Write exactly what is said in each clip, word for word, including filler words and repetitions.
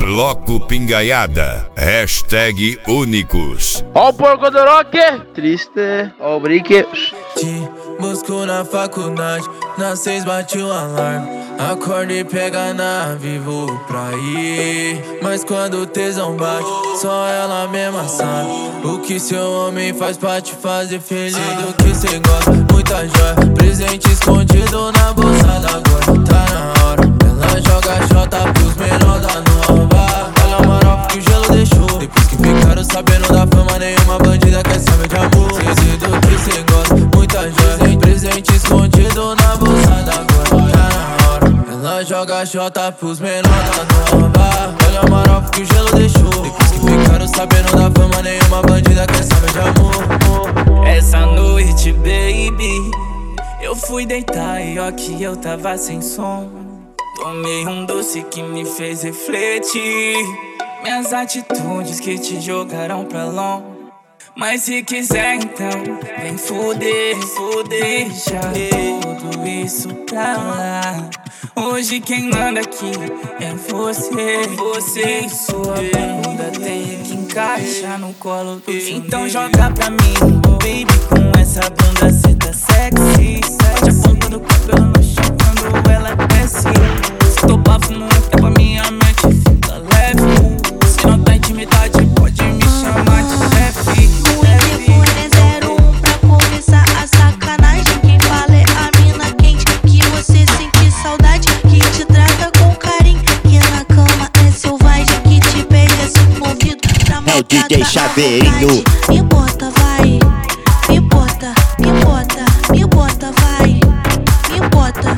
Bloco Pingaiada, hashtag únicos. Ó o porco do rock, triste, ó o brique. Te busco na faculdade, na seis bate o alarme. Acorda e pega na vivo pra ir. Mas quando o tesão bate, só ela mesma sabe o que seu homem faz pra te fazer feliz. Do que cê gosta, muita joia, presente escondido na bolsa da agora. Tá na hora, ela joga jota pros menor da nova. Olha a marofa que o gelo deixou. Depois que ficaram sabendo da fama, nenhuma bandida quer saber de amor. Sei do que cê gosta, muita joia, presente escondido na bolsa da agora. Tá na hora, ela joga jota pros menor da nova. Olha a marofa que o gelo deixou. Depois que ficaram sabendo da fama, nenhuma bandida quer saber de amor. Essa noite, baby, eu fui deitar e ó que eu tava sem som. Tomei um doce que me fez refletir. Minhas atitudes que te jogaram pra longe. Mas se quiser então, vem fuder, fuder. Deixa tudo isso pra lá. Hoje quem manda aqui é você. Você e sua bunda tem que encaixar no colo do seu. Então joga pra mim, baby, com essa bunda cê tá sexy. Pode a ponta do cabelo no chão quando ela desce. Se topar fumando, é pra minha mente fica leve. Se não tá intimidade, pode me chamar de chefe. O telefone é zero um pra começar a sacanagem. Quem fala é a mina quente, que você sente saudade, que te trata com carinho, que na cama é selvagem, que te pega assim movido pra É o D J Chaveirinho. Me bota, vai, me bota, me bota, me bota, vai, me bota.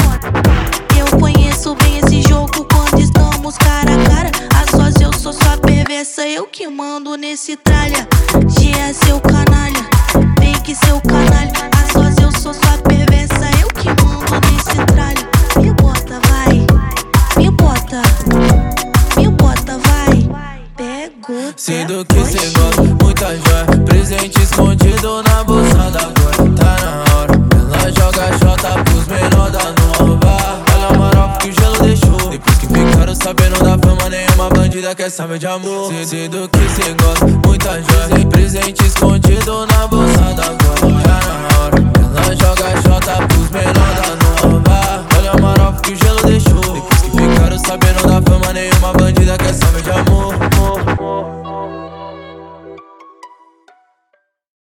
Eu conheço bem esse jogo quando estamos cara a cara. A sós eu sou sua perversa, eu que mando nesse tralha. G é seu canalha, vem que seu canalha. A sós eu sou sua perversa, eu que mando nesse tralha. Me bota, vai, me bota, me bota, vai. Pegou, sei do que cê gosta, muita joia, presente escondido na bolsa da agora. Tá na hora, ela joga jota pros menor da nova. Olha a marofa que o gelo deixou. Depois que ficaram sabendo da fama, nenhuma bandida quer saber de amor. Sei do que cê gosta, muita joia, presente escondido na bolsa